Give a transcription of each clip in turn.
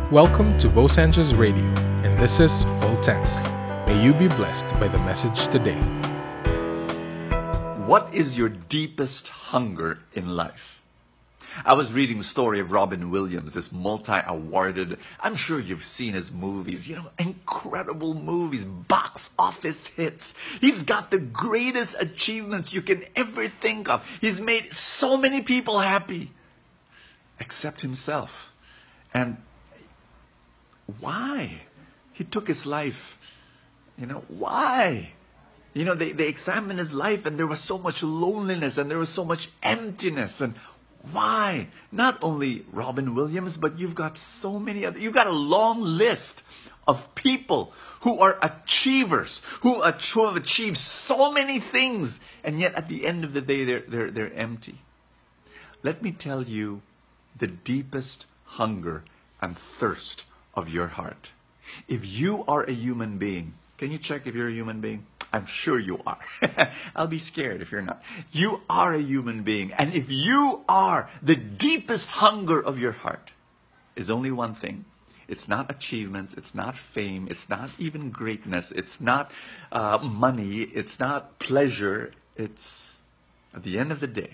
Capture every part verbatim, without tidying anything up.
Welcome to Bo Sanchez Radio, and this is Full Tank. May you be blessed by the message today. What is your deepest hunger in life? I was reading the story of Robin Williams, this multi-awarded, I'm sure you've seen his movies, you know, incredible movies, box office hits. He's got the greatest achievements you can ever think of. He's made so many people happy, except himself. And why? He took his life. You know, why? You know, they, they examined his life and there was so much loneliness and there was so much emptiness. And why? Not only Robin Williams, but you've got so many other, you've got a long list of people who are achievers, who, ach- who have achieved so many things, and yet at the end of the day, they're, they're, they're empty. Let me tell you the deepest hunger and thirst of your heart. If you are a human being, can you check if you're a human being? I'm sure you are. I'll be scared if you're not. You are a human being. And if you are, the deepest hunger of your heart is only one thing. It's not achievements. It's not fame. It's not even greatness. It's not uh, money. It's not pleasure. It's, at the end of the day,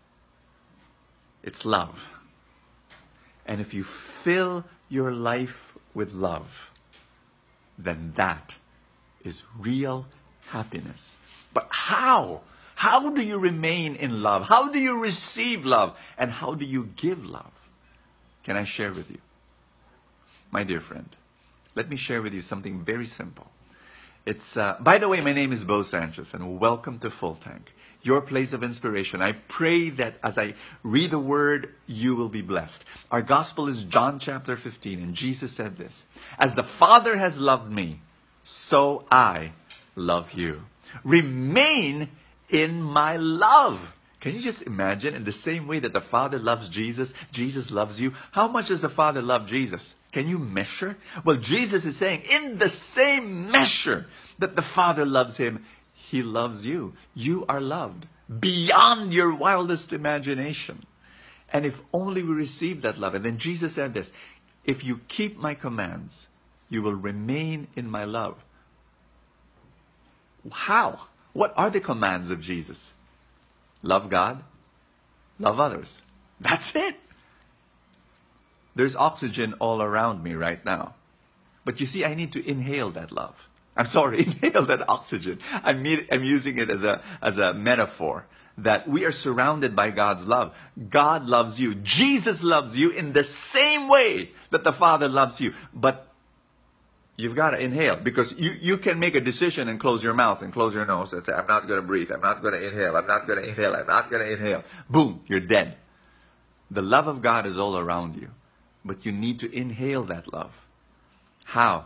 it's love. And if you fill your life with love, then that is real happiness. But how? How do you remain in love? How do you receive love? And how do you give love? Can I share with you? My dear friend, let me share with you something very simple. It's, uh, by the way, my name is Bo Sanchez, and welcome to Full Tank, your place of inspiration. I pray that as I read the word, you will be blessed. Our gospel is John chapter fifteen, and Jesus said this: "As the Father has loved me, so I love you. Remain in my love." Can you just imagine, in the same way that the Father loves Jesus, Jesus loves you? How much does the Father love Jesus? Can you measure? Well, Jesus is saying, in the same measure that the Father loves him, he loves you. You are loved beyond your wildest imagination. And if only we receive that love. And then Jesus said this: "If you keep my commands, you will remain in my love." How? What are the commands of Jesus? Love God, love others. That's it. There's oxygen all around me right now. But you see, I need to inhale that love. I'm sorry, inhale that oxygen. I'm, I'm using it as a, as a metaphor that we are surrounded by God's love. God loves you. Jesus loves you in the same way that the Father loves you. But you've got to inhale, because you, you can make a decision and close your mouth and close your nose and say, "I'm not going to breathe. I'm not going to inhale. I'm not going to inhale. I'm not going to inhale." Boom, you're dead. The love of God is all around you, but you need to inhale that love. How?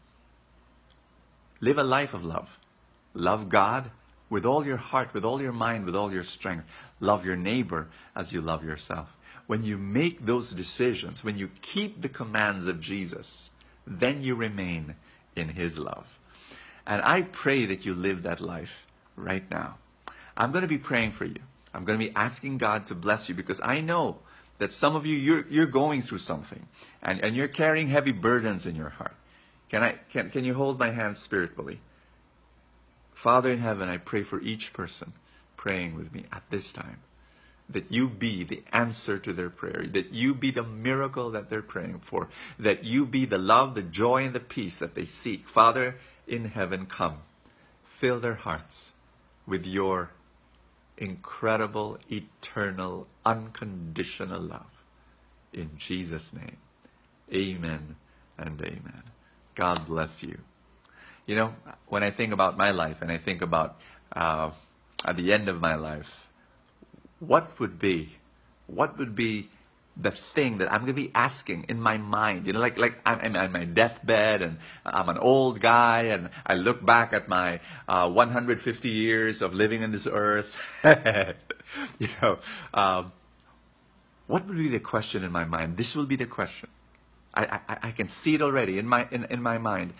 Live a life of love. Love God with all your heart, with all your mind, with all your strength. Love your neighbor as you love yourself. When you make those decisions, when you keep the commands of Jesus, then you remain in his love. And I pray that you live that life right now. I'm going to be praying for you. I'm going to be asking God to bless you, because I know that some of you, you're, you're going through something, and, and you're carrying heavy burdens in your heart. Can I, can, can you hold my hand spiritually? Father in heaven, I pray for each person praying with me at this time, that you be the answer to their prayer, that you be the miracle that they're praying for, that you be the love, the joy, and the peace that they seek. Father in heaven, come. Fill their hearts with your incredible, eternal, unconditional love. In Jesus' name, amen and amen. God bless you. You know, when I think about my life, and I think about uh, at the end of my life, what would be, what would be the thing that I'm going to be asking in my mind? You know, like, like I'm, I'm on my deathbed, and I'm an old guy, and I look back at my uh, one hundred fifty years of living on this earth. You know, um, what would be the question in my mind? This will be the question. I, I, I can see it already in my, in, in my mind.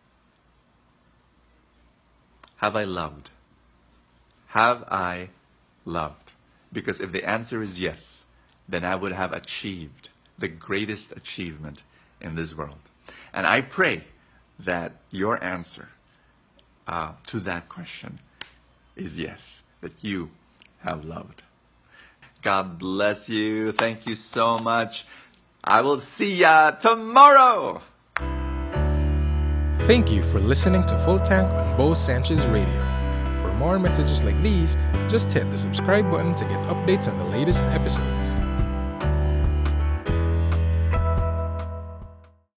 Have I loved? Have I loved? Because if the answer is yes, then I would have achieved the greatest achievement in this world? And I pray that your answer uh, to that question is yes, that you have loved. God bless you. Thank you so much. I will see ya tomorrow. Thank you for listening to Full Tank on Bo Sanchez Radio. For more messages like these, just hit the subscribe button to get updates on the latest episodes.